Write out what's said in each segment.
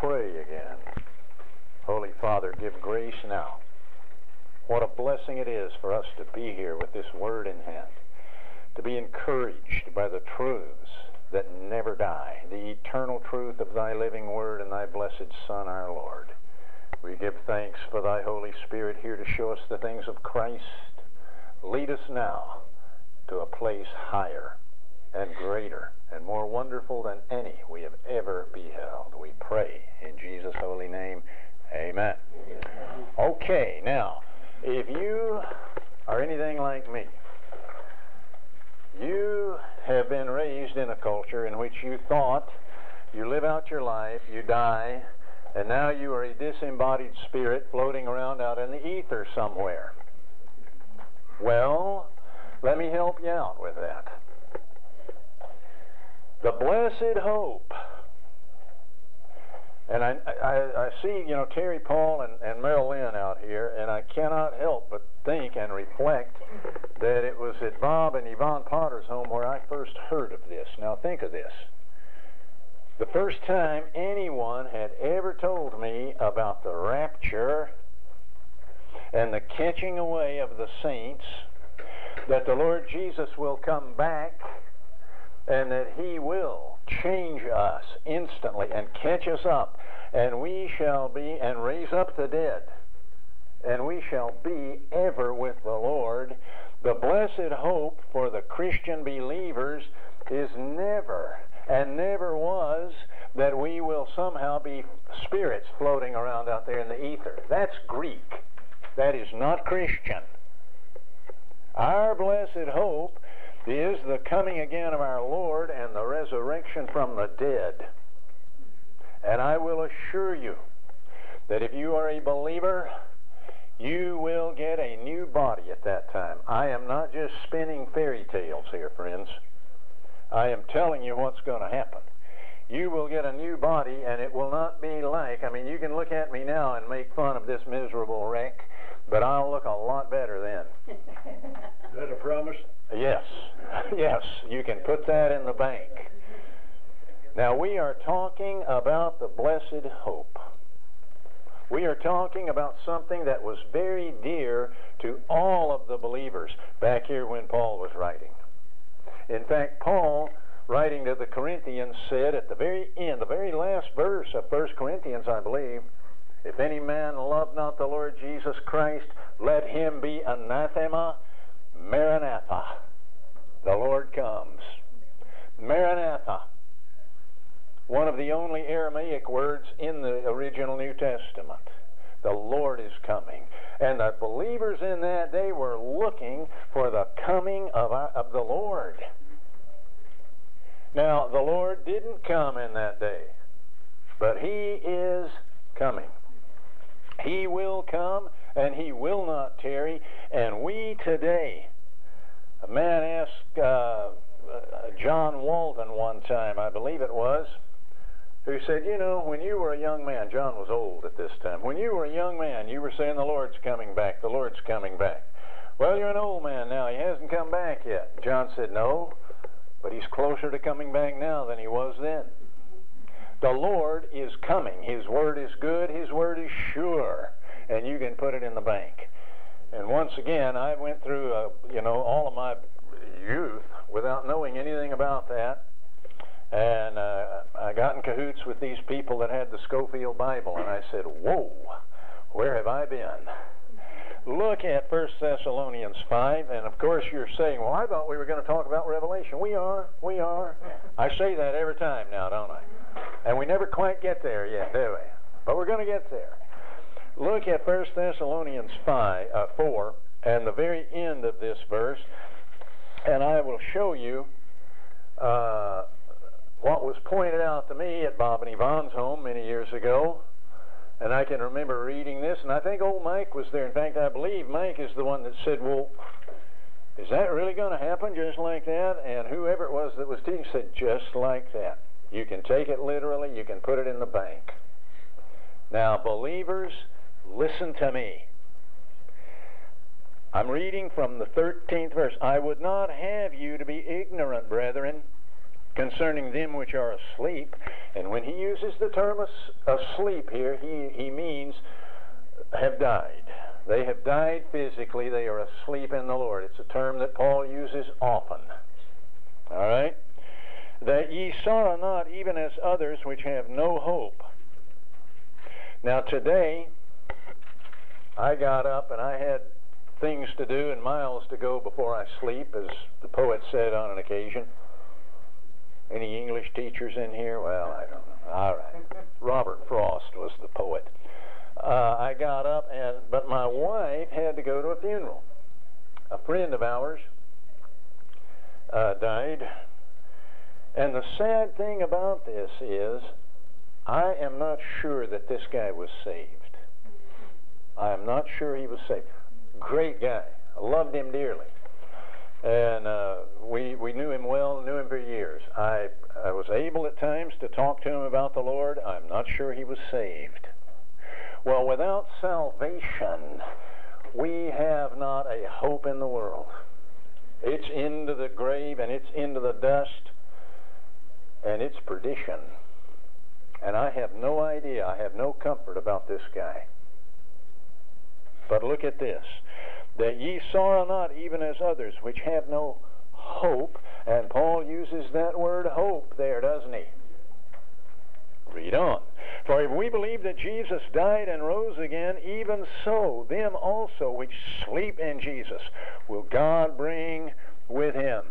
pray again. Holy Father, give grace now. What a blessing it is for us to be here with this word in hand, to be encouraged by the truths that never die, the eternal truth of thy living word and thy blessed Son, our Lord. We give thanks for thy Holy Spirit here to show us the things of Christ. Lead us now to a place higher and greater and more wonderful than any we have ever beheld. We pray in Jesus' holy name. Amen. Okay, now, if you are anything like me, you have been raised in a culture in which you thought you live out your life, you die, and now you are a disembodied spirit floating around out in the ether somewhere. Well, let me help you out with that. The blessed hope. And I see, Terry Paul and Merrill Lynn out here, and I cannot help but think and reflect that it was at Bob and Yvonne Potter's home where I first heard of this. Now think of this. The first time anyone had ever told me about the rapture and the catching away of the saints, that the Lord Jesus will come back and that He will change us instantly and catch us up, and we shall be, and raise up the dead, and we shall be ever with the Lord. The blessed hope for the Christian believers is never, and never was, that we will somehow be spirits floating around out there in the ether. That's Greek. That is not Christian. Our blessed hope is the coming again of our Lord and the resurrection from the dead. And I will assure you that if you are a believer, you will get a new body at that time. I am not just spinning fairy tales here, friends. I am telling you what's going to happen. You will get a new body, and it will not be like, you can look at me now and make fun of this miserable wreck, but I'll look a lot better then. Is that a promise? Yes. Yes, you can put that in the bank. Now, we are talking about the blessed hope. We are talking about something that was very dear to all of the believers back here when Paul was writing. In fact, Paul, writing to the Corinthians, said at the very end, the very last verse of 1 Corinthians, I believe, if any man love not the Lord Jesus Christ, let him be anathema. Maranatha. The Lord comes. Maranatha. One of the only Aramaic words in the original New Testament. The Lord is coming. And the believers in that day were looking for the coming of the Lord. Now, the Lord didn't come in that day, but He is coming. He will come, and He will not tarry. And we today, a man asked John Walton one time, I believe it was, who said, when you were a young man, John was old at this time, when you were a young man, you were saying the Lord's coming back, the Lord's coming back. Well, you're an old man now, He hasn't come back yet. John said, no, but He's closer to coming back now than He was then. The Lord is coming. His word is good. His word is sure. And you can put it in the bank. And once again, I went through, all of my youth without knowing anything about that. And I got in cahoots with these people that had the Scofield Bible. And I said, whoa, where have I been? Look at 1 Thessalonians 5. And of course you're saying, well, I thought we were going to talk about Revelation. We are. I say that every time now, don't I? And we never quite get there yet, do we? But we're going to get there. Look at 1 Thessalonians 4, and the very end of this verse, and I will show you what was pointed out to me at Bob and Yvonne's home many years ago. And I can remember reading this, and I think old Mike was there. In fact, I believe Mike is the one that said, well, is that really going to happen just like that? And whoever it was that was teaching said, just like that. You can take it literally. You can put it in the bank. Now, believers, listen to me. I'm reading from the 13th verse. I would not have you to be ignorant, brethren, concerning concerning them which are asleep. And when he uses the term asleep here, he means have died. They have died physically. They are asleep in the Lord. It's a term that Paul uses often. All right? That ye sorrow not, even as others which have no hope. Now today, I got up and I had things to do and miles to go before I sleep, as the poet said on an occasion. Any English teachers in here? Well, I don't know. All right. Robert Frost was the poet. I got up, but my wife had to go to a funeral. A friend of ours died. And the sad thing about this is, I am not sure that this guy was saved. I am not sure he was saved. Great guy. I loved him dearly. And we knew him well, knew him for years. I was able at times to talk to him about the Lord. I'm not sure he was saved. Well, without salvation, we have not a hope in the world. It's into the grave and it's into the dust and it's perdition. And I have no idea, I have no comfort about this guy. But look at this. That ye sorrow not, even as others, which have no hope. And Paul uses that word hope there, doesn't he? Read on. For if we believe that Jesus died and rose again, even so, them also which sleep in Jesus will God bring with him.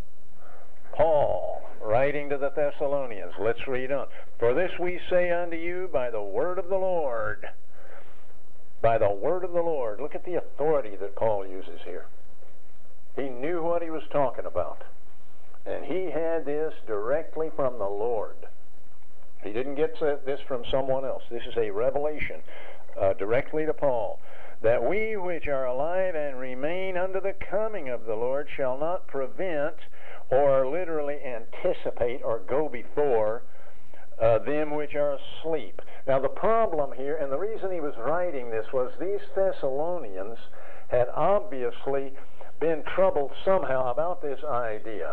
Paul, writing to the Thessalonians, let's read on. For this we say unto you by the word of the Lord. By the word of the Lord. Look at the authority that Paul uses here. He knew what he was talking about. And he had this directly from the Lord. He didn't get this from someone else. This is a revelation directly to Paul. That we which are alive and remain unto the coming of the Lord shall not prevent or literally anticipate or go before them which are asleep. Now the problem here, and the reason he was writing this, was these Thessalonians had obviously been troubled somehow about this idea.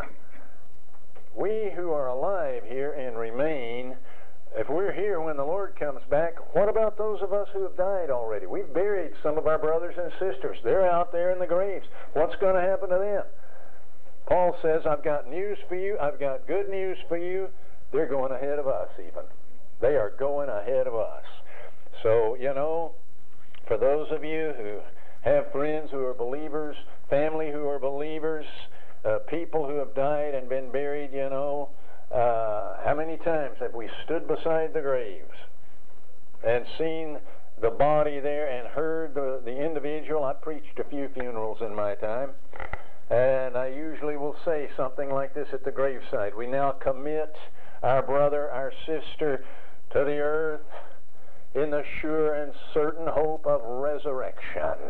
We who are alive here and remain, if we're here when the Lord comes back, what about those of us who have died already? We've buried some of our brothers and sisters. They're out there in the graves. What's going to happen to them? Paul says, I've got news for you. I've got good news for you. They're going ahead of us even. They are going ahead of us. So, you know, for those of you who have friends who are believers, family who are believers, people who have died and been buried, you know, how many times have we stood beside the graves and seen the body there and heard the individual? I preached a few funerals in my time. And I usually will say something like this at the graveside. We now commit our brother, our sister to the earth in the sure and certain hope of resurrection.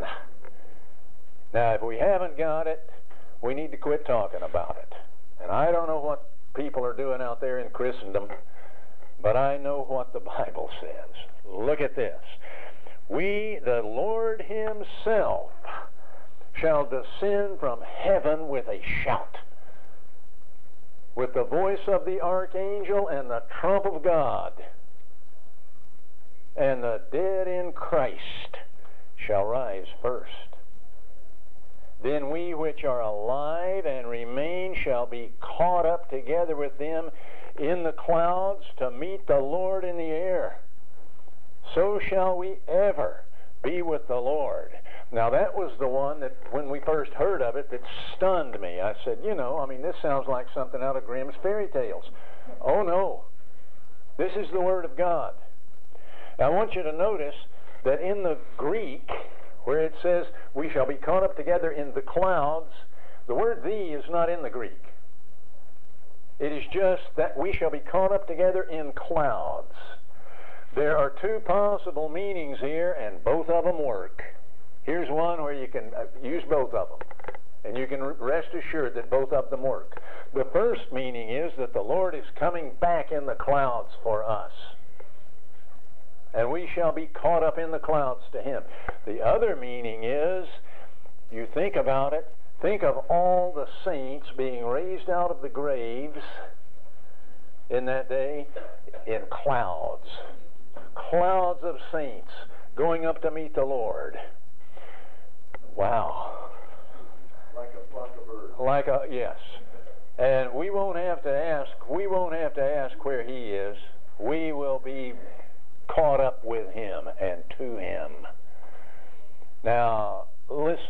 Now, if we haven't got it, we need to quit talking about it. And I don't know what people are doing out there in Christendom, but I know what the Bible says. Look at this. We, the Lord himself, shall descend from heaven with a shout, with the voice of the archangel and the trump of God, and the dead in Christ shall rise first. Then we which are alive and remain shall be caught up together with them in the clouds to meet the Lord in the air. So shall we ever be with the Lord. Now that was the one that when we first heard of it that stunned me. I said, you know, I mean, this sounds like something out of Grimm's fairy tales. Oh no, this is the Word of God. Now I want you to notice that in the Greek, where it says we shall be caught up together in the clouds, the word "thee" is not in the Greek. It is just that we shall be caught up together in clouds. There are two possible meanings here, and both of them work. Here's one where you can use both of them, and you can rest assured that both of them work. The first meaning is that the Lord is coming back in the clouds for us, and we shall be caught up in the clouds to him. The other meaning is, you think about it, think of all the saints being raised out of the graves in that day? In clouds. Clouds of saints going up to meet the Lord. Wow. Like a flock of birds. Yes. And we won't have to ask where he is. We will be caught up with him and to him. Now, listen.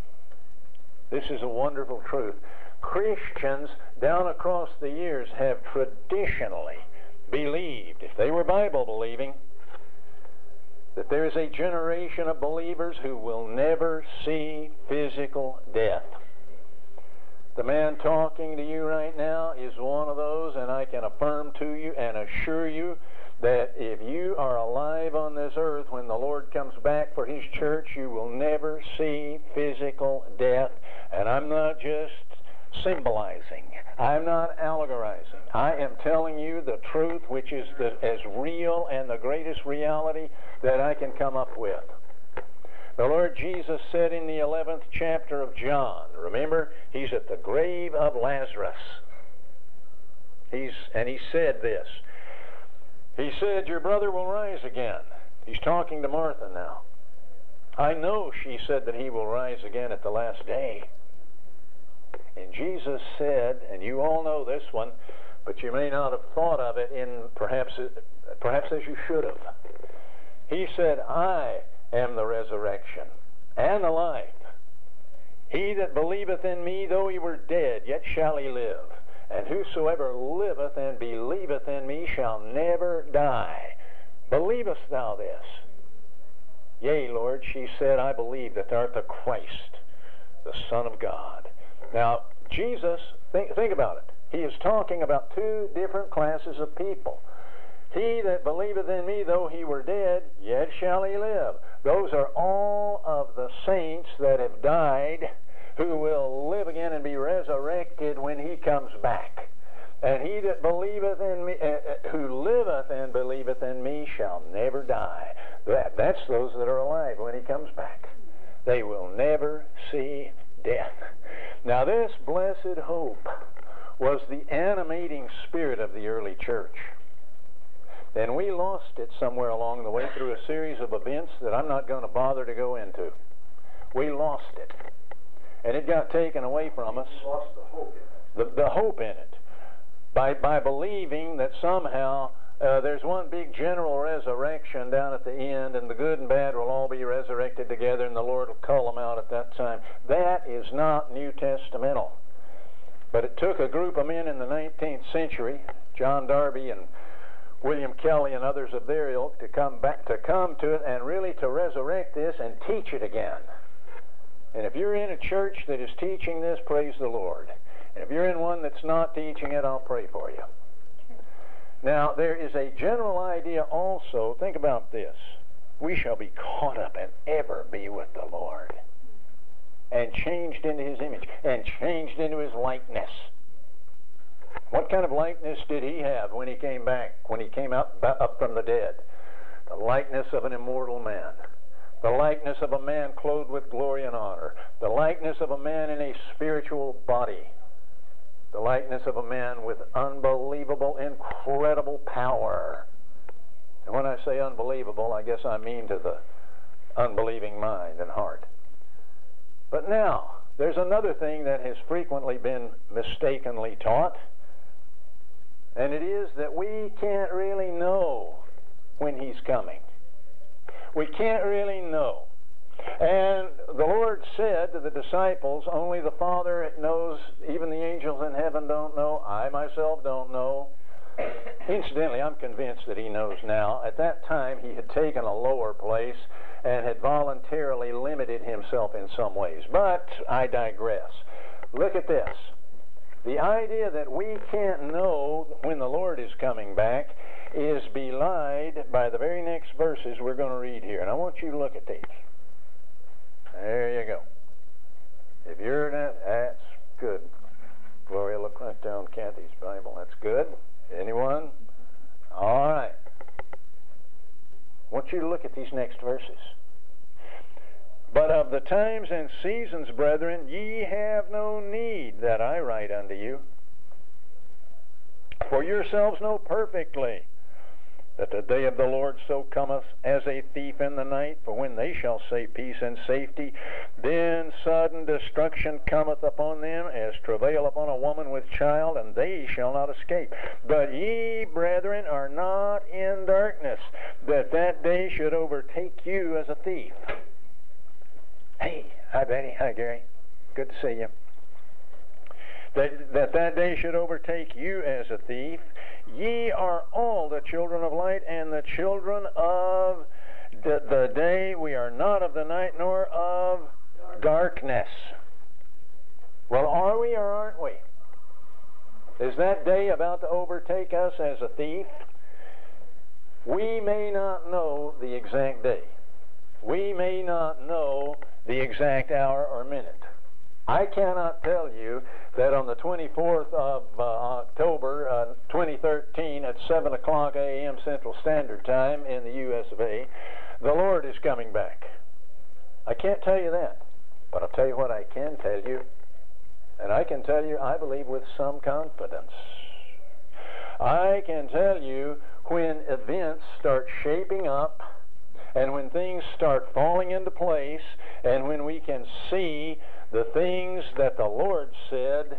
This is a wonderful truth. Christians down across the years have traditionally believed, if they were Bible believing, that there is a generation of believers who will never see physical death. The man talking to you right now is one of those, and I can affirm to you and assure you that if you are alive on this earth when the Lord comes back for his church, you will never see physical death. And I'm not just symbolizing. I'm not allegorizing. I am telling you the truth, which is as real and the greatest reality that I can come up with. The Lord Jesus said in the 11th chapter of John, remember, he's at the grave of Lazarus. He said this. He said, your brother will rise again. He's talking to Martha now. I know, she said, that he will rise again at the last day. And Jesus said, and you all know this one, but you may not have thought of it perhaps as you should have. He said, I am the resurrection and the life. He that believeth in me, though he were dead, yet shall he live. And whosoever liveth and believeth in me shall never die. Believest thou this? Yea, Lord, she said, I believe that thou art the Christ, the Son of God. Now, Jesus, think about it. He is talking about two different classes of people. He that believeth in me, though he were dead, yet shall he live. Those are all of the saints that have died, who will live again and be resurrected when he comes back. And he that believeth in me, who liveth and believeth in me, shall never die. That's those that are alive when he comes back. They will never see death. Now, this blessed hope was the animating spirit of the early church. And we lost it somewhere along the way through a series of events that I'm not going to bother to go into. We lost it. And it got taken away from us. You lost the hope in it. The hope in it. By believing that somehow there's one big general resurrection down at the end, and the good and bad will all be resurrected together, and the Lord will cull them out at that time. That is not New Testamental. But it took a group of men in the 19th century, John Darby and William Kelly and others of their ilk, to come to it and really to resurrect this and teach it again. And if you're in a church that is teaching this, praise the Lord. And if you're in one that's not teaching it, I'll pray for you. Now, there is a general idea also. Think about this. We shall be caught up and ever be with the Lord, and changed into his image, and changed into his likeness. What kind of likeness did he have when he came back, when he came up from the dead? The likeness of an immortal man. The likeness of a man clothed with glory and honor. The likeness of a man in a spiritual body. The likeness of a man with unbelievable, incredible power. And when I say unbelievable, I guess I mean to the unbelieving mind and heart. But now, there's another thing that has frequently been mistakenly taught, and it is that we can't really know when he's coming. We can't really know. And the Lord said to the disciples, only the Father knows, even the angels in heaven don't know, I myself don't know. Incidentally, I'm convinced that he knows now. At that time, he had taken a lower place and had voluntarily limited himself in some ways. But I digress. Look at this. The idea that we can't know when the Lord is coming back is belied by the very next verses we're going to read here. And I want you to look at these. There you go. If you're not, that's good. Gloria, look right down Kathy's Bible. That's good. Anyone? All right. I want you to look at these next verses. But of the times and seasons, brethren, ye have no need that I write unto you. For yourselves know perfectly that the day of the Lord so cometh as a thief in the night. For when they shall say peace and safety, then sudden destruction cometh upon them, as travail upon a woman with child, and they shall not escape. But ye, brethren, are not in darkness, that that day should overtake you as a thief. Hey, hi Betty, hi Gary, good to see you. That day should overtake you as a thief. Ye are all the children of light and the children of the day. We are not of the night nor of darkness. Well, are we or aren't we? Is that day about to overtake us as a thief? We may not know the exact day. We may not know the exact hour or minute. I cannot tell you that on the 24th of October 2013 at 7 o'clock a.m. Central Standard Time in the U.S. of A., the Lord is coming back. I can't tell you that, but I'll tell you what I can tell you, and I can tell you, I believe, with some confidence. I can tell you when events start shaping up, and when things start falling into place, and when we can see the things that the Lord said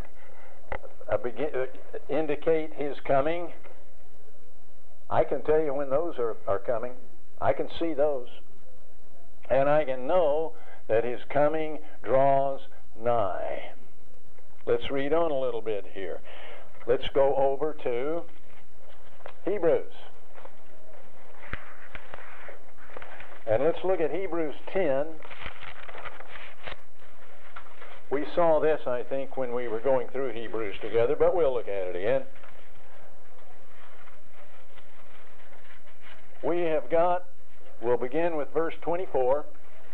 indicate His coming, I can tell you when those are coming. I can see those. And I can know that His coming draws nigh. Let's read on a little bit here. Let's go over to Hebrews. And let's look at Hebrews 10. We saw this, I think, when we were going through Hebrews together, but we'll look at it again. We'll begin with verse 24.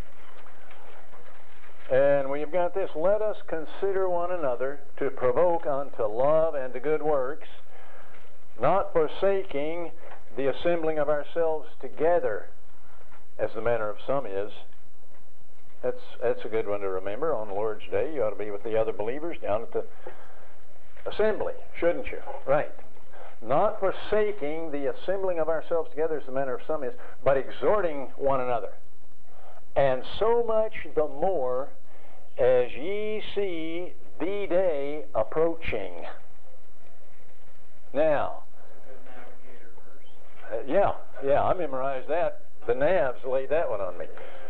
And we've got this: let us consider one another to provoke unto love and to good works, not forsaking the assembling of ourselves together, as the manner of some is. That's a good one to remember. On the Lord's Day, you ought to be with the other believers down at the assembly, shouldn't you? Right. Not forsaking the assembling of ourselves together, as the manner of some is, but exhorting one another. And so much the more as ye see the day approaching. Now, yeah, I memorized that. The Navs laid that one on me.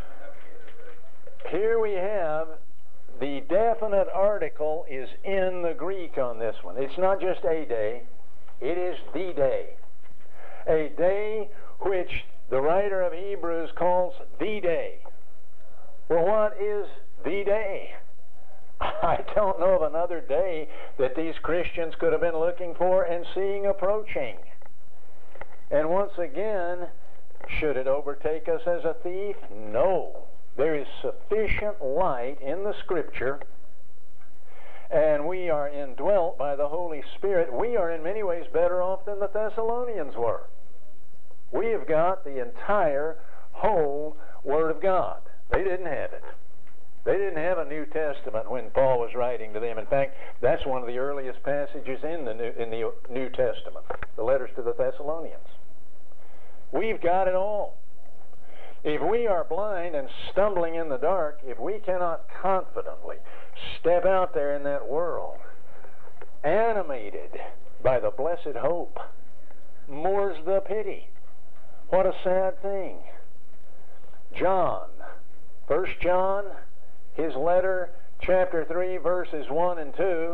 Here we have the definite article is in the Greek on this one. It's not just a day, it is the day. A day which the writer of Hebrews calls the day. Well, what is the day? I don't know of another day that these Christians could have been looking for and seeing approaching. And once again, should it overtake us as a thief? No. There is sufficient light in the Scripture, and we are indwelt by the Holy Spirit. We are in many ways better off than the Thessalonians were. We have got the entire whole Word of God. They didn't have it. They didn't have a New Testament when Paul was writing to them. In fact, that's one of the earliest passages in the New Testament, the letters to the Thessalonians. We've got it all. If we are blind and stumbling in the dark, if we cannot confidently step out there in that world, animated by the blessed hope, more's the pity. What a sad thing. John, 1 John, his letter, chapter 3, verses 1 and 2.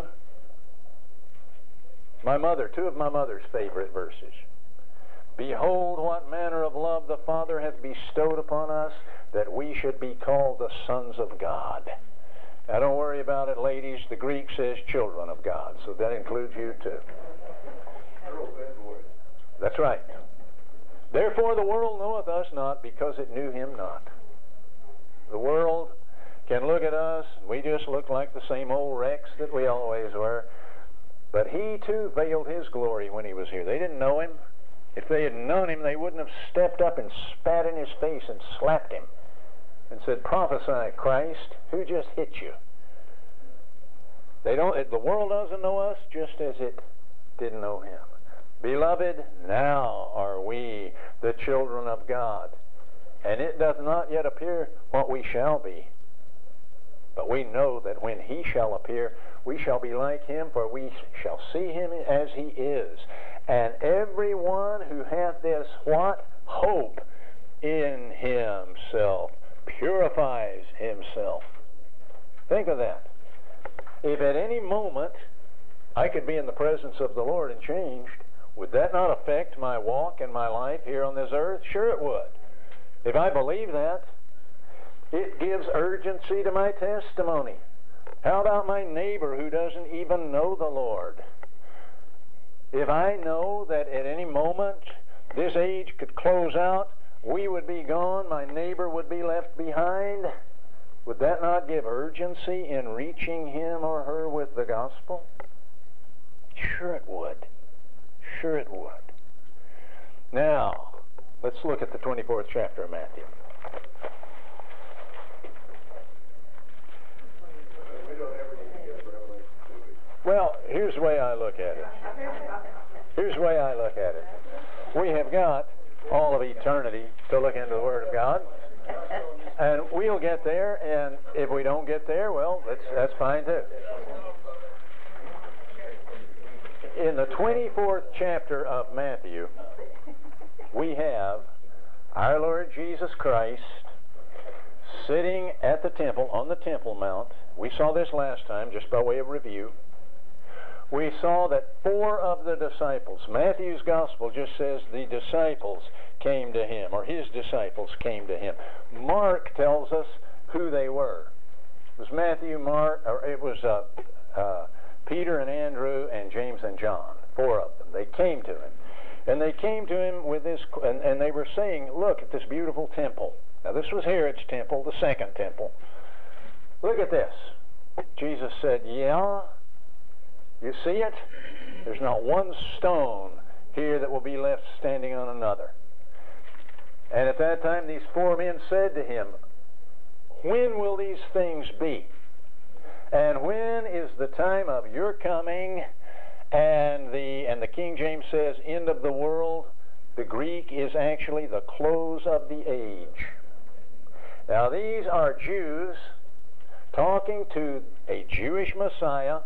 Two of my mother's favorite verses. Behold, what manner of love the Father hath bestowed upon us, that we should be called the sons of God. Now, don't worry about it, ladies. The Greek says children of God, so that includes you too. That's right. Therefore the world knoweth us not, because it knew Him not. The world can look at us, and we just look like the same old wrecks that we always were. But He too veiled His glory when He was here. They didn't know Him. If they had known Him, they wouldn't have stepped up and spat in His face and slapped Him and said, prophesy, Christ, who just hit you? The world doesn't know us just as it didn't know Him. Beloved, now are we the children of God, and it doth not yet appear what we shall be. But we know that when he shall appear, we shall be like him, for we shall see him as he is. And everyone who hath this what? Hope in himself purifies himself. Think of that. If at any moment I could be in the presence of the Lord and changed, would that not affect my walk and my life here on this earth? Sure it would. If I believe that, it gives urgency to my testimony. How about my neighbor who doesn't even know the Lord? If I know that at any moment this age could close out, we would be gone, my neighbor would be left behind, would that not give urgency in reaching him or her with the gospel? Sure it would. Sure it would. Now, let's look at the 24th chapter of Matthew. Well, here's the way I look at it. Here's the way I look at it. We have got all of eternity to look into the Word of God. And we'll get there, and if we don't get there, well, that's fine too. In the 24th chapter of Matthew, we have our Lord Jesus Christ sitting at the temple, on the Temple Mount. We saw this last time, just by way of review. We saw that 4 of the disciples, Matthew's gospel just says the disciples came to him, or his disciples came to him. Mark tells us who they were. It was Matthew, Mark, or it was Peter and Andrew and James and John, 4 of them. They came to him. And they came to him with this, and they were saying, look at this beautiful temple. Now this was Herod's temple, the second temple. Look at this. Jesus said, yeah, you see it? There's not one stone here that will be left standing on another. And at that time these 4 men said to him, when will these things be? And when is the time of your coming? And the King James says, end of the world. The Greek is actually the close of the age. Now these are Jews talking to a Jewish Messiah,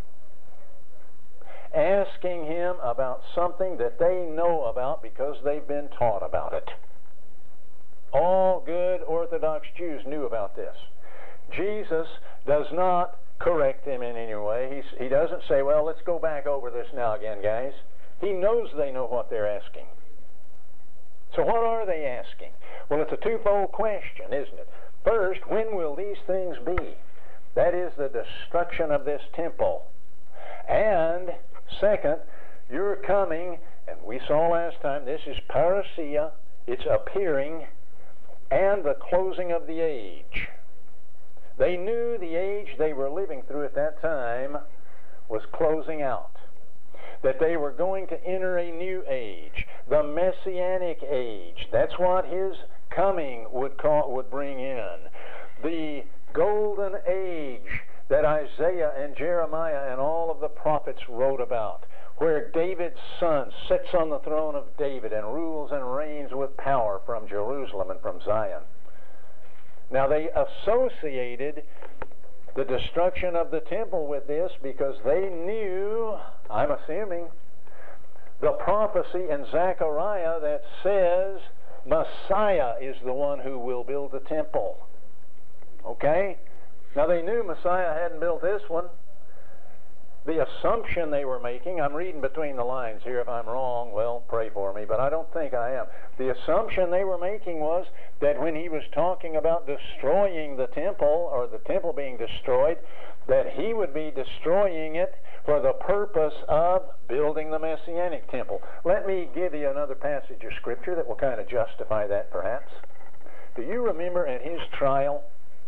asking him about something that they know about because they've been taught about it. All good Orthodox Jews knew about this. Jesus does not correct them in any way. He doesn't say, well, let's go back over this now again, guys. He knows they know what they're asking. So what are they asking? Well, it's a twofold question, isn't it? First, when will these things be? That is the destruction of this temple. And second, you're coming, and we saw last time, this is parousia, it's appearing, and the closing of the age. They knew the age they were living through at that time was closing out. That they were going to enter a new age, the Messianic age. That's what his coming would bring in. The golden age that Isaiah and Jeremiah and all of the prophets wrote about, where David's son sits on the throne of David and rules and reigns with power from Jerusalem and from Zion. Now they associated the destruction of the temple with this because they knew, I'm assuming, the prophecy in Zechariah that says Messiah is the one who will build the temple. Okay? Now they knew Messiah hadn't built this one. The assumption they were making, I'm reading between the lines here. If I'm wrong, well, pray for me, but I don't think I am. The assumption they were making was that when he was talking about destroying the temple, or the temple being destroyed, that he would be destroying it for the purpose of building the Messianic temple. Let me give you another passage of Scripture that will kind of justify that, perhaps. Do you remember at his trial,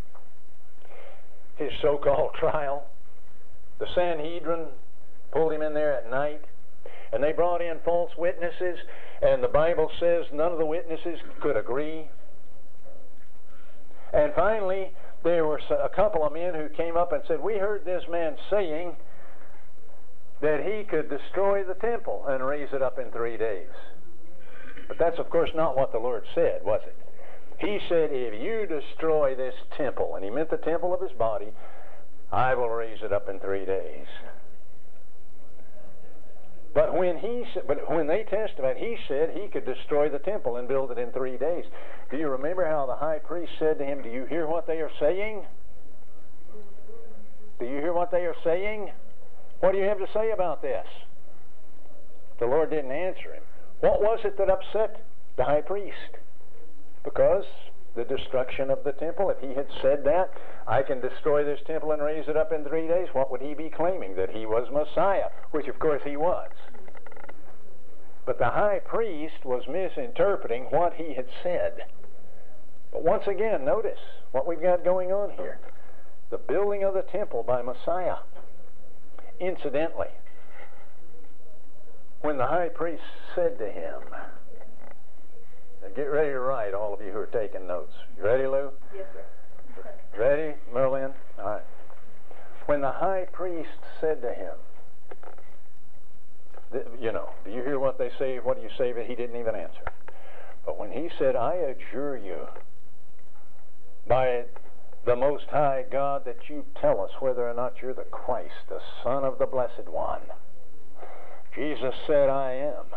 his so-called trial, the Sanhedrin pulled him in there at night, and they brought in false witnesses, and the Bible says none of the witnesses could agree. And finally, there were a couple of men who came up and said, we heard this man saying that he could destroy the temple and raise it up in 3 days. But that's, of course, not what the Lord said, was it? He said, if you destroy this temple, and he meant the temple of his body, I will raise it up in 3 days. But when they testified, he said he could destroy the temple and build it in 3 days. Do you remember how the high priest said to him, do you hear what they are saying? Do you hear what they are saying? What do you have to say about this? The Lord didn't answer him. What was it that upset the high priest? Because the destruction of the temple, if he had said that, I can destroy this temple and raise it up in 3 days, what would he be claiming? That he was Messiah, which of course he was. But the high priest was misinterpreting what he had said. But once again, notice what we've got going on here. The building of the temple by Messiah. Incidentally, when the high priest said to him, get ready to write, all of you who are taking notes. You ready, Lou? Yes, sir. Ready, Merlin? All right. When the high priest said to him, do you hear what they say? What do you say? He didn't even answer. But when he said, I adjure you by the Most High God that you tell us whether or not you're the Christ, the Son of the Blessed One, Jesus said, I am.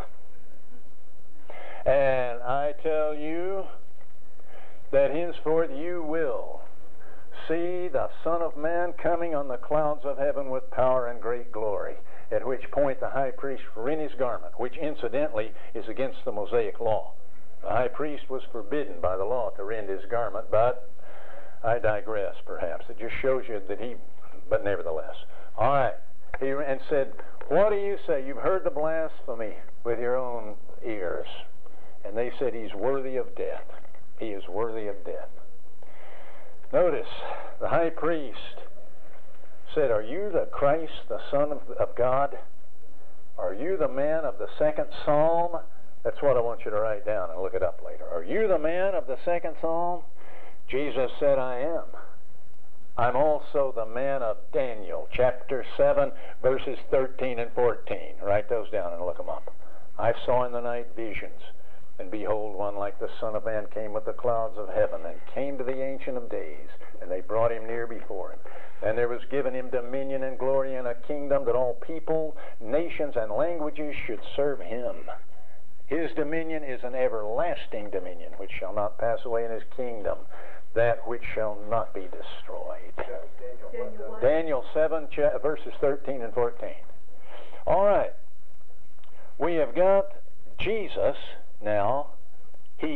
And I tell you that henceforth you will see the Son of Man coming on the clouds of heaven with power and great glory. At which point the high priest rent his garment, which incidentally is against the Mosaic law. The high priest was forbidden by the law to rend his garment, but I digress perhaps. It just shows you that but nevertheless. All right. And said, what do you say? You've heard the blasphemy with your own ears. And they said, he's worthy of death. He is worthy of death. Notice, the high priest said, are you the Christ, the Son of God? Are you the man of the second psalm? That's what I want you to write down and look it up later. Are you the man of the second psalm? Jesus said, I am. I'm also the man of Daniel, chapter 7, verses 13 and 14. Write those down and look them up. I saw in the night visions, and behold, one like the Son of Man came with the clouds of heaven, and came to the Ancient of Days, and they brought him near before him. And there was given him dominion and glory and a kingdom, that all people, nations, and languages should serve him. His dominion is an everlasting dominion, which shall not pass away, in his kingdom that which shall not be destroyed. Daniel 7, verses 13 and 14. All right. We have got Jesus now. He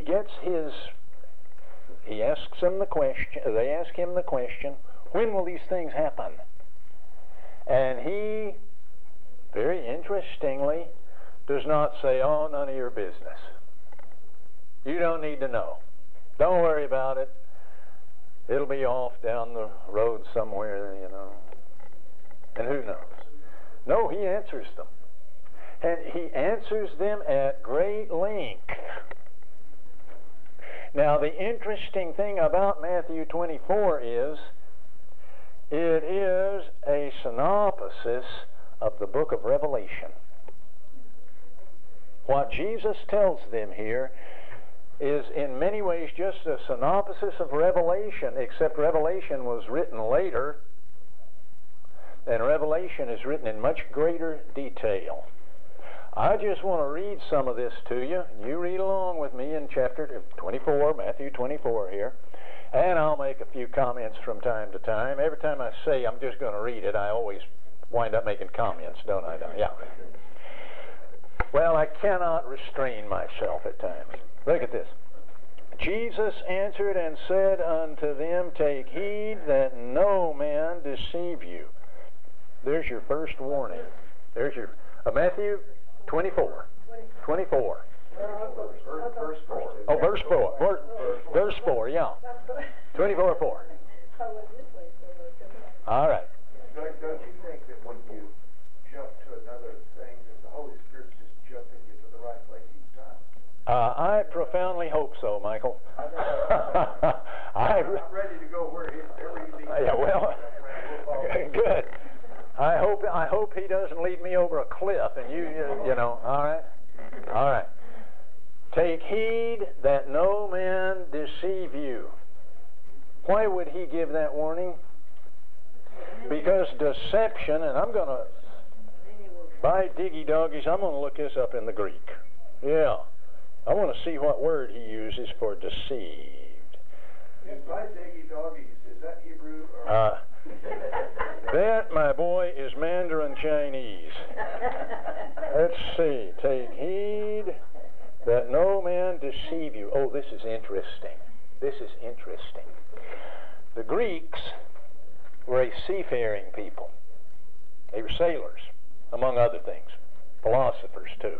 asks them the question. They ask him the question, when will these things happen? And he, very interestingly, does not say, oh, none of your business. You don't need to know. Don't worry about it. It'll be off down the road somewhere, And who knows? No, he answers them. And he answers them at great length. Now, the interesting thing about Matthew 24 is, it is a synopsis of the book of Revelation. What Jesus tells them here is in many ways just a synopsis of Revelation, except Revelation was written later, and Revelation is written in much greater detail. I just want to read some of this to you. You read along with me in chapter 24, Matthew 24 here. And I'll make a few comments from time to time. Every time I say I'm just going to read it, I always wind up making comments, don't I? Yeah. Well, I cannot restrain myself at times. Look at this. Jesus answered and said unto them, take heed that no man deceive you. There's your first warning. There's your Matthew 24. 24. Verse 4. Oh, verse 4. Verse 4, yeah. 24:4. All right. Don't you think that when you jump to another thing, that the Holy Spirit just jumping you to the right place each time? I profoundly hope so, Michael. I'm ready to go wherever you need. Yeah, well, good. I hope he doesn't lead me over a cliff and you know, all right? All right. Take heed that no man deceive you. Why would he give that warning? Because deception, and I'm going to, by diggy doggies, I'm going to look this up in the Greek. Yeah. I want to see what word he uses for deceived. And by diggy doggies, is that Hebrew or? That, my boy, is Mandarin Chinese. Let's see. Take heed that no man deceive you. Oh, this is interesting. This is interesting. The Greeks were a seafaring people. They were sailors, among other things. Philosophers, too.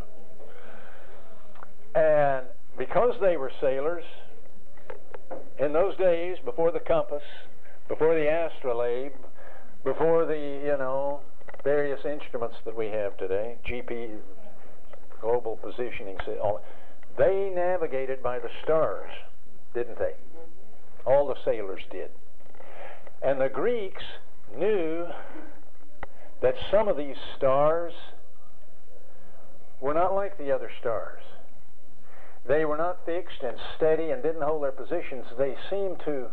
And because they were sailors, in those days, before the compass, before the astrolabe, before the, various instruments that we have today, GPS, global positioning, they navigated by the stars, didn't they? All the sailors did. And the Greeks knew that some of these stars were not like the other stars. They were not fixed and steady and didn't hold their positions. They seemed to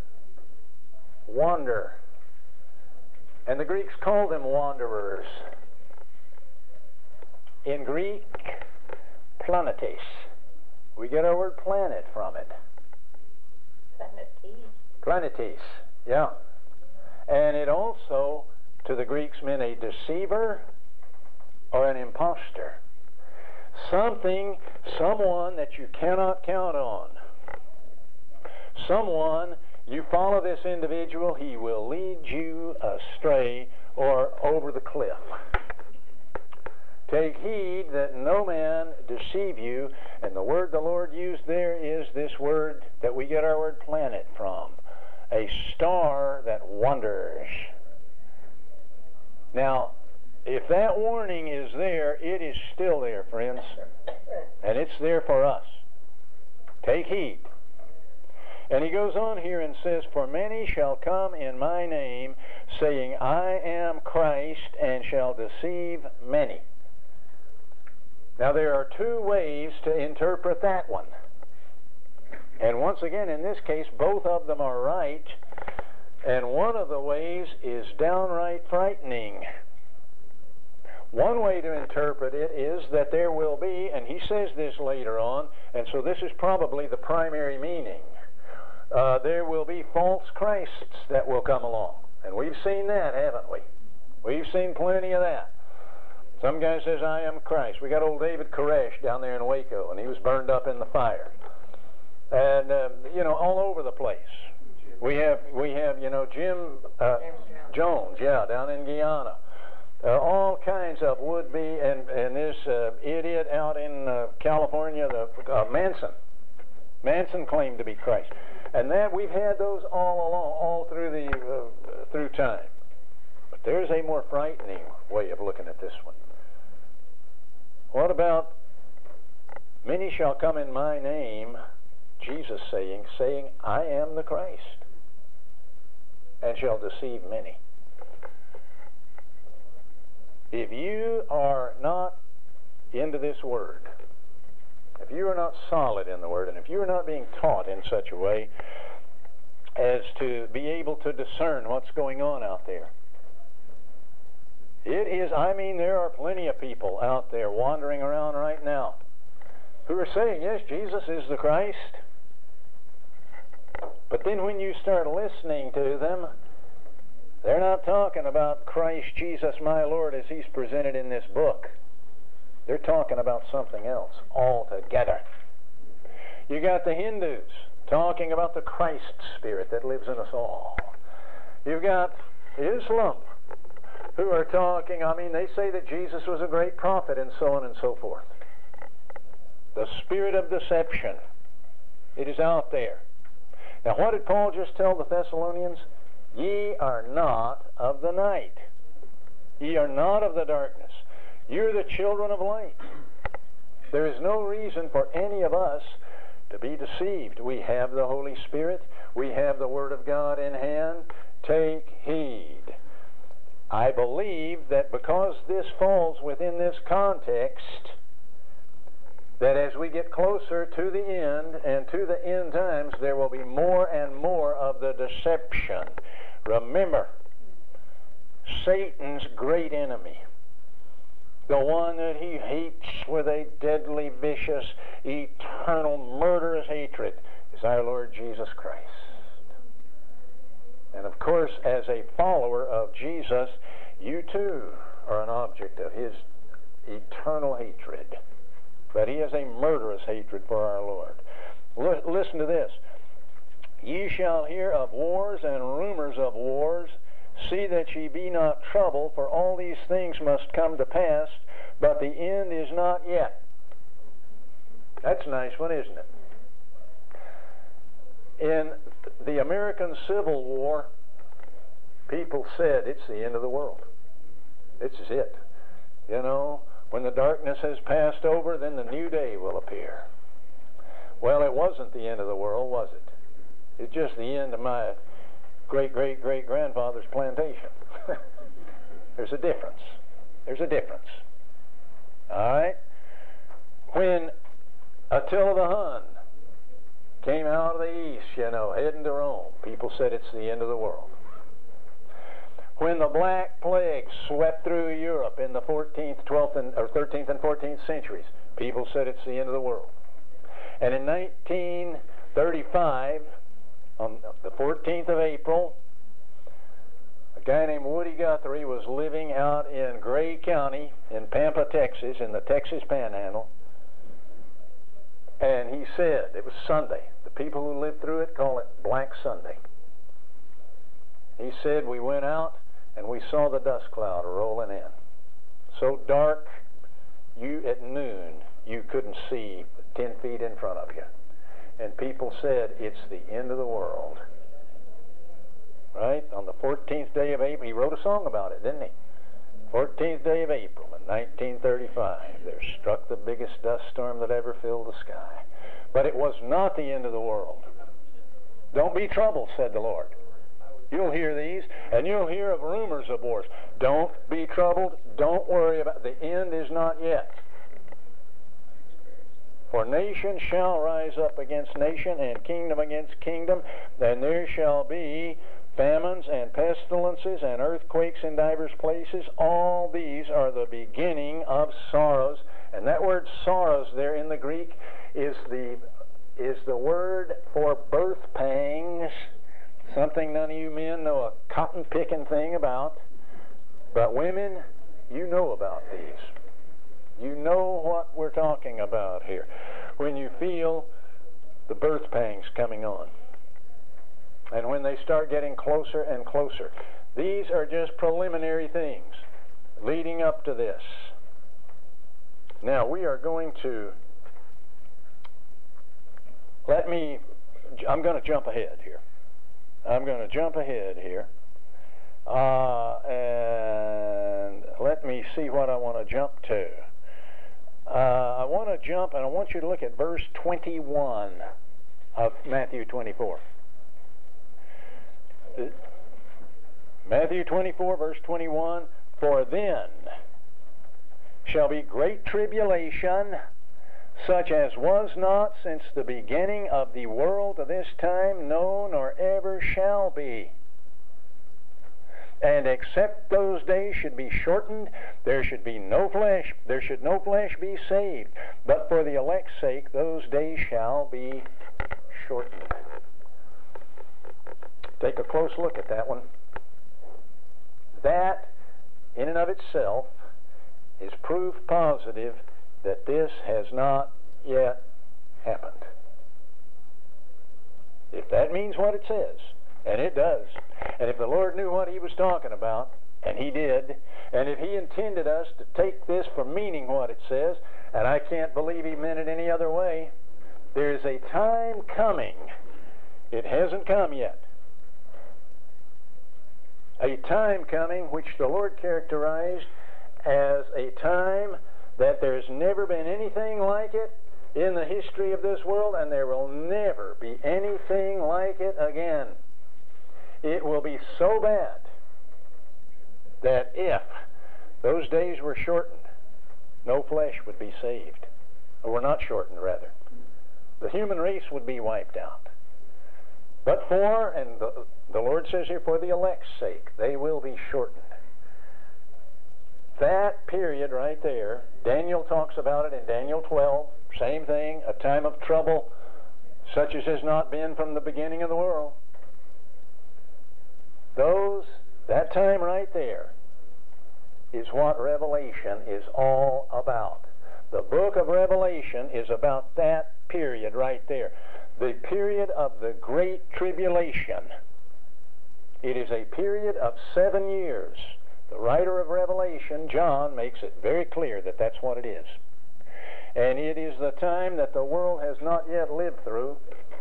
wander. And the Greeks called them wanderers. In Greek, planetes. We get our word planet from it. Planetes, yeah. And it also, to the Greeks, meant a deceiver or an imposter. Someone that you cannot count on. Someone, you follow this individual, he will lead you astray or over the cliff. Take heed that no man deceive you. And the word the Lord used there is this word that we get our word planet from. A star that wanders. Now, if that warning is there, it is still there, friends. And it's there for us. Take heed. And he goes on here and says, for many shall come in my name, saying, I am Christ, and shall deceive many. Now, there are two ways to interpret that one. And once again, in this case, both of them are right. And one of the ways is downright frightening. One way to interpret it is that there will be, and he says this later on, and so this is probably the primary meaning, there will be false Christs that will come along. And we've seen that, haven't we? We've seen plenty of that. Some guy says, I am Christ. We got old David Koresh down there in Waco, and he was burned up in the fire. And, all over the place. We have Jim Jones, down in Guyana. All kinds of would-be, and this idiot out in California, Manson. Manson claimed to be Christ. And that we've had those all along, all through through time. But there's a more frightening way of looking at this one. What about, many shall come in my name, Jesus saying, I am the Christ, and shall deceive many. If you are not into this word, if you are not solid in the word, and if you are not being taught in such a way as to be able to discern what's going on out there, there are plenty of people out there wandering around right now who are saying, yes, Jesus is the Christ. But then when you start listening to them, they're not talking about Christ Jesus my Lord as he's presented in this book. They're talking about something else altogether. You got the Hindus talking about the Christ spirit that lives in us all. You've got Islam who are talking, they say that Jesus was a great prophet and so on and so forth. The spirit of deception, it is out there. Now, what did Paul just tell the Thessalonians? Ye are not of the night. Ye are not of the darkness. You're the children of light. There is no reason for any of us to be deceived. We have the Holy Spirit. We have the Word of God in hand. Take heed. I believe that because this falls within this context, that as we get closer to the end and to the end times, there will be more and more of the deception. Remember, Satan's great enemy, the one that he hates with a deadly, vicious, eternal, murderous hatred, is our Lord Jesus Christ. And of course, as a follower of Jesus, you too are an object of his eternal hatred. But he has a murderous hatred for our Lord. Listen to this. Ye shall hear of wars and rumors of wars. See that ye be not troubled, for all these things must come to pass, but the end is not yet. That's a nice one, isn't it? In the American Civil War, people said it's the end of the world. This is it. You know, when the darkness has passed over, then the new day will appear. Well, it wasn't the end of the world, was it? It's just the end of my great-great-great-grandfather's plantation. There's a difference. There's a difference. All right? When Attila the Hun came out of the east, you know, heading to Rome, people said it's the end of the world. When the Black Plague swept through Europe in the 13th and 14th centuries, people said it's the end of the world. And in 1935, on the 14th of April, a guy named Woody Guthrie was living out in Gray County in Pampa, Texas, in the Texas Panhandle. And he said, it was Sunday. The people who lived through it call it Black Sunday. He said, we went out and we saw the dust cloud rolling in. So dark, at noon, you couldn't see 10 feet in front of you. And people said, it's the end of the world. Right? On the 14th day of April, he wrote a song about it, didn't he? 14th day of April in 1935, there struck the biggest dust storm that ever filled the sky. But it was not the end of the world. Don't be troubled, said the Lord. You'll hear these, and you'll hear of rumors of wars. Don't be troubled. Don't worry about it. The end is not yet. For nation shall rise up against nation, and kingdom against kingdom, and there shall be famines and pestilences and earthquakes in divers places. All these are the beginning of sorrows. And that word sorrows there in the Greek is the word for birth pangs, something none of you men know a cotton-picking thing about. But women, you know about these. You know what we're talking about here. When you feel the birth pangs coming on. And when they start getting closer and closer. These are just preliminary things leading up to this. Now, we are going to... I'm going to jump ahead here. And let me see what I want to jump to. I want to jump, and I want you to look at verse 21 of Matthew 24. Matthew 24, verse 21, for then shall be great tribulation, such as was not since the beginning of the world to this time, no, nor ever shall be. And except those days should be shortened, there should no flesh be saved. But for the elect's sake, those days shall be shortened. Take a close look at that one. That, in and of itself, is proof positive that this has not yet happened. If that means what it says, and it does, and if the Lord knew what he was talking about, and he did, and if he intended us to take this for meaning what it says, and I can't believe he meant it any other way, there is a time coming. It hasn't come yet. A time coming which the Lord characterized as a time that there's never been anything like it in the history of this world, and there will never be anything like it again. It will be so bad that if those days were shortened, no flesh would be saved. Or were not shortened, rather. The human race would be wiped out. But for, and the Lord says here, for the elect's sake, they will be shortened. That period right there, Daniel talks about it in Daniel 12, same thing, a time of trouble such as has not been from the beginning of the world. That time right there is what Revelation is all about. The book of Revelation is about that period right there. The period of the Great Tribulation. It is a period of 7 years. The writer of Revelation, John, makes it very clear that that's what it is. And it is the time that the world has not yet lived through.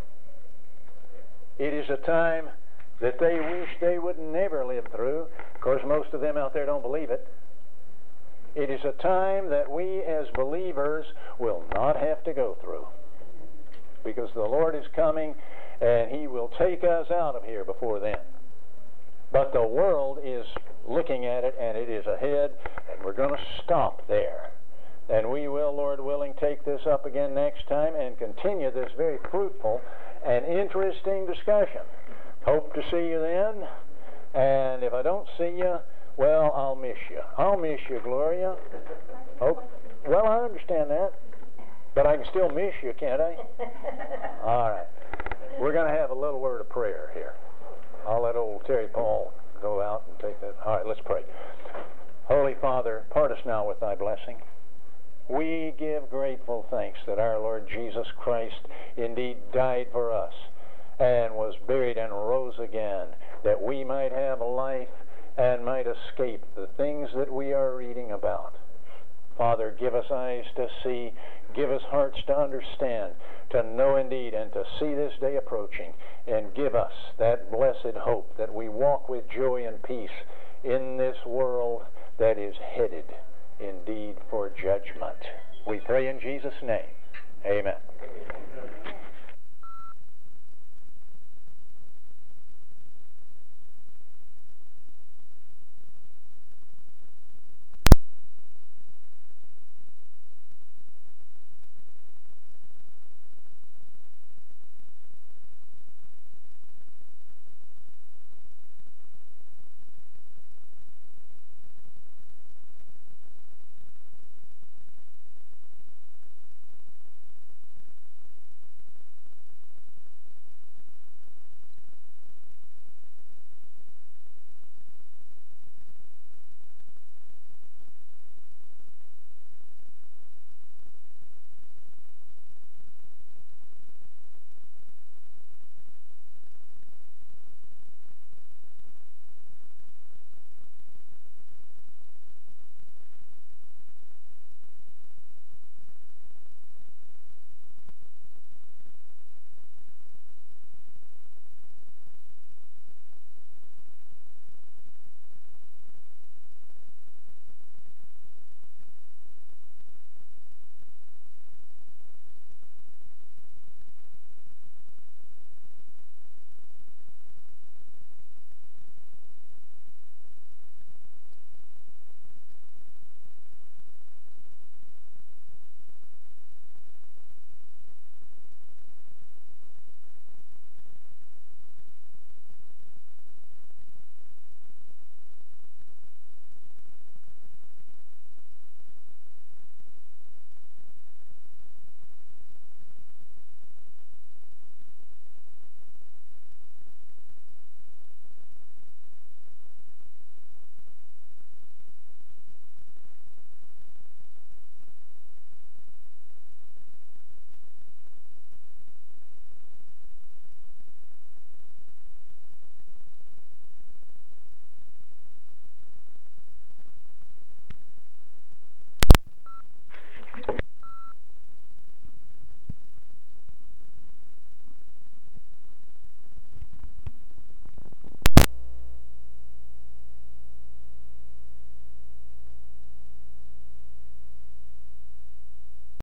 It is a time that they wish they would never live through. Of course, most of them out there don't believe it. It is a time that we as believers will not have to go through, because the Lord is coming and He will take us out of here before then. But the world is looking at it, and it is ahead, and we're going to stop there. And we will, Lord willing, take this up again next time and continue this very fruitful and interesting discussion. Hope to see you then, and if I don't see you, well, I'll miss you. I'll miss you, Gloria. Oh, well, I understand that, but I can still miss you, can't I? All right. We're going to have a little word of prayer here. I'll let old Terry Paul go out and take that. All right, let's pray. Holy Father, part us now with Thy blessing. We give grateful thanks that our Lord Jesus Christ indeed died for us and was buried and rose again, that we might have a life and might escape the things that we are reading about. Father, give us eyes to see, give us hearts to understand, to know indeed, and to see this day approaching, and give us that blessed hope that we walk with joy and peace in this world that is headed indeed for judgment. We pray in Jesus' name. Amen.